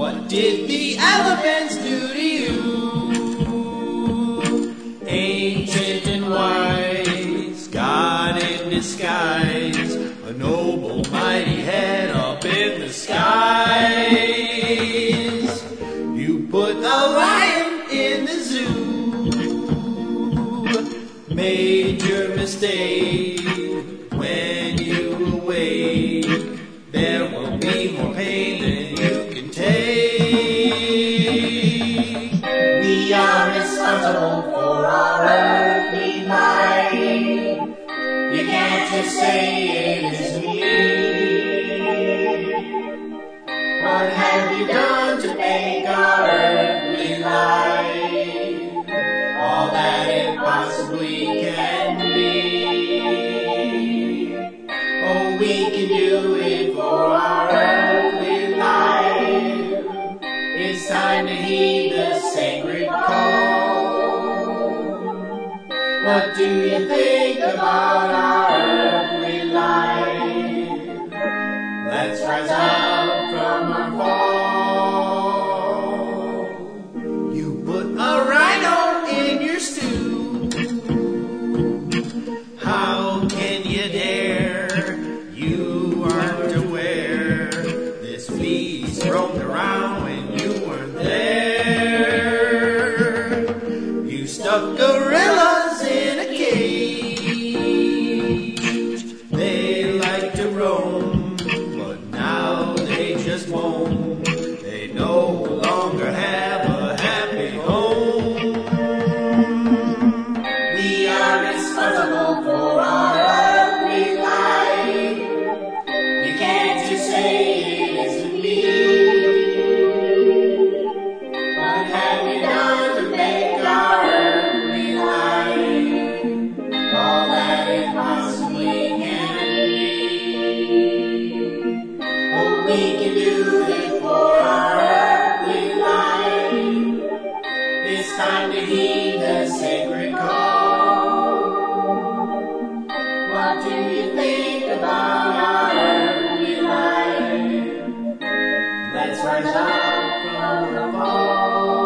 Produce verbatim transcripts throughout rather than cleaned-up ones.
What did the elephants do to you? Ancient and wise, God in disguise, a noble mighty head up in the skies. You put a lion in the zoo, made your mistake. When you awake, there will be more pain than you can take. We are responsible for our earthly life. You can't just say it isn't me. What have you done to make our earthly life all that it possibly can be? Oh, we can do it for our earthly life. It's time to heed the sacred call. What do you think about our earthly life? Let's rise up from our fall. You put a rhino in your stew. How can you dare? You aren't aware this feast roamed around when you weren't there. You stuck gorillas in a cage. They like to roam, but now they just won't. They no longer have a happy home. We are responsible for our earthly life. You can't just say it isn't me. What have you done to make our earthly life all that it possibly can be? Oh, we can do it for our earthly life. It's time to heed the sacred call. What do you think about our earthly life? Let's rise up from the fall.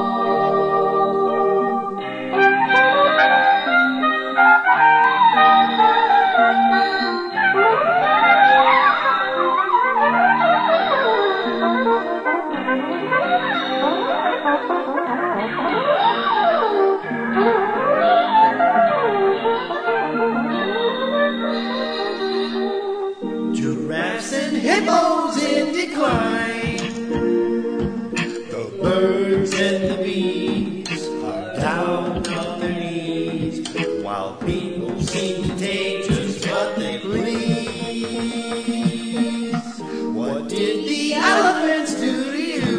Giraffes and hippos in decline. The birds and the bees are down on their knees, while people seem to take just what they please. What did the elephants do to you?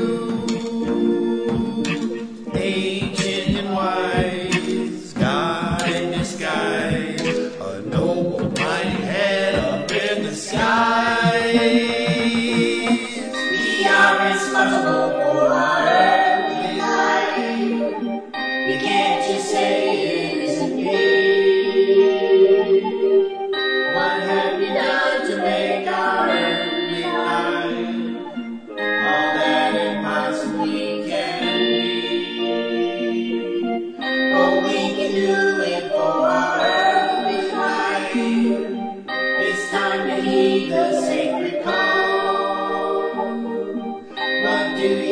Ancient and wise, God in disguise, a noble mighty head up in the skies. We are responsible for our earthly life. You can't just say it isn't me. What have you done to make our earthly life all that it possibly can be? Oh, we can do it for our earthly life. It's time to heed the sacred call. What do